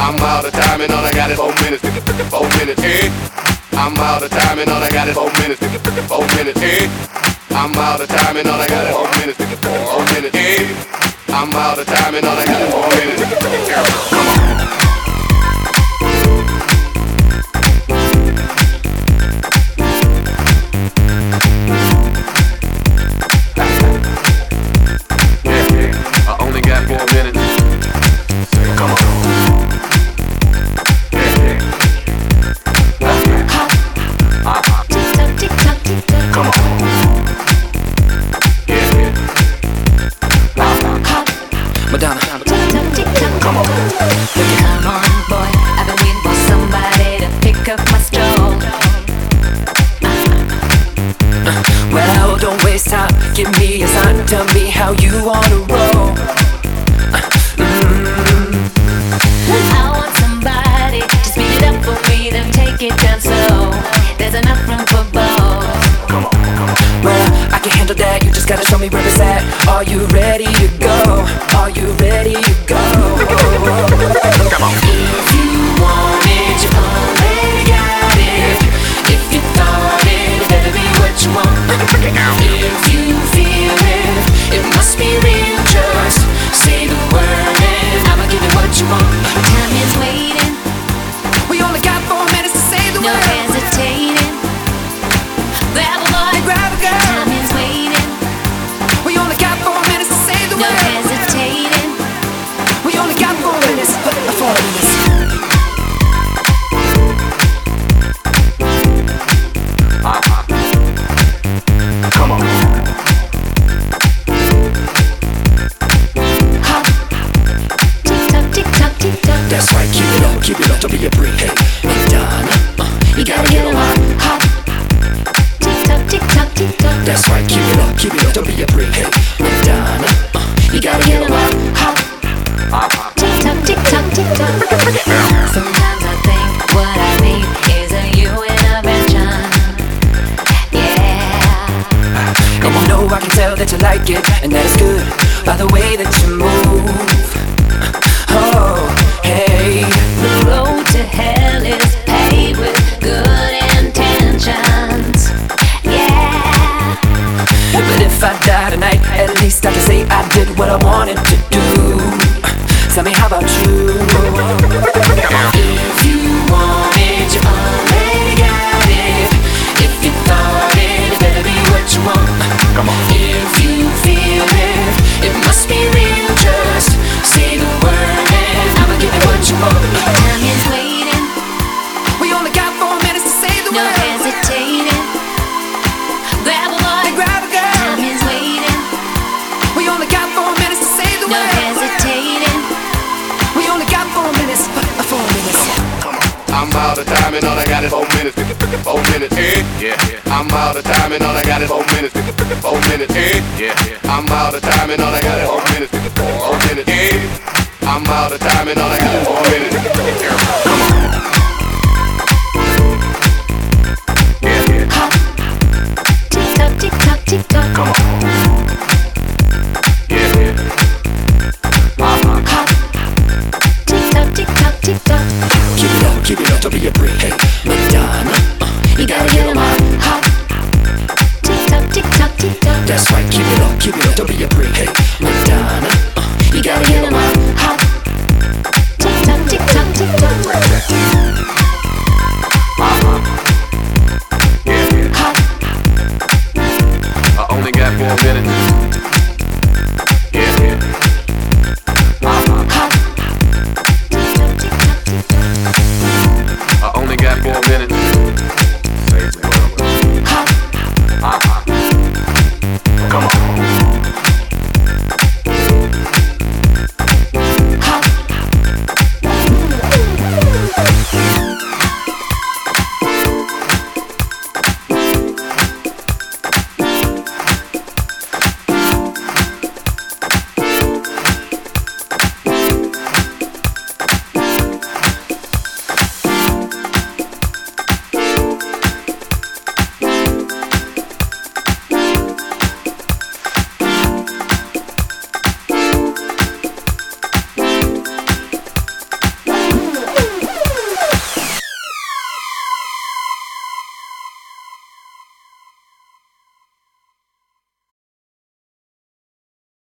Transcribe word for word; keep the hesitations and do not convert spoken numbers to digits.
I'm out of time and all I got is four minutes. Four minutes, eh? I'm out of time and all I got is four minutes. Four minutes, eh? I'm out of time and all I got is four minutes. Four minutes, eh? I'm out of time and all I got is four minutes. Come on. Madonna, come on. Come on, boy. I've been waiting for somebody to pick up my stroll. Uh, well, don't waste time. Give me a sign. Tell me how you wanna roll. Uh, mm. I want somebody to speed it up for me, then take it down slow. There's enough room for both. Come on, come on. Well, I can handle that. You just gotta show me where it's at. Are you ready to go? Are you ready to go? Come on. If you want it, you already got it. If you thought it, it better be what you want. If you feel it, it must be real. Just say the word and I'ma give you what you want. Time is waiting. We only got four minutes to say the word. No hesitating. Grab a boy, grab a girl. Time is waiting. We only got four minutes to say the word. No hesitating. We only got four minutes. Four minutes. Uh-huh. Come on. Hop. Tick tock, tick tock, tick tock. That's right, keep it up, keep it up, don't be a break. Hey, Madonna, uh, you gotta get on my hop. Tick tock, tick tock, tick tock. That's right, keep it up, keep it up, don't be a break. Hey, Madonna, uh, you gotta get on my hop. Tick tock, tick tock, tick tock. Sometimes I think what I need is a you intervention. Yeah. Come on, know I can tell that you like it, and that is good by the way that you move. Oh, hey. The road to hell is paved with good intentions. Yeah. But if I die tonight, at least I can say I did what I wanted to do. Tell me, how about you? If you want it, you already got it. If you thought it, it better be what you want. Come on. If you feel it, it must be real. Just say the word and I'ma give you what you want. Time is waiting. We only got four minutes to say the No word. hesitating. Grab a boy, grab a girl. Time is waiting. We only got four minutes to say the No word. hesitating. We only got four minutes, uh, four minutes. I'm out of time and all I got is four minutes. Four minutes, eh? Yeah, yeah. I'm out of time and all I got is four minutes. Four minutes, eh? Yeah, yeah. I'm out of time and all I got is four minutes. Four minutes, eh? I'm out of time and all I got is four minutes. Come on. Yeah, yeah. Hop. Tick tock, tick tock, tick tock. Come on.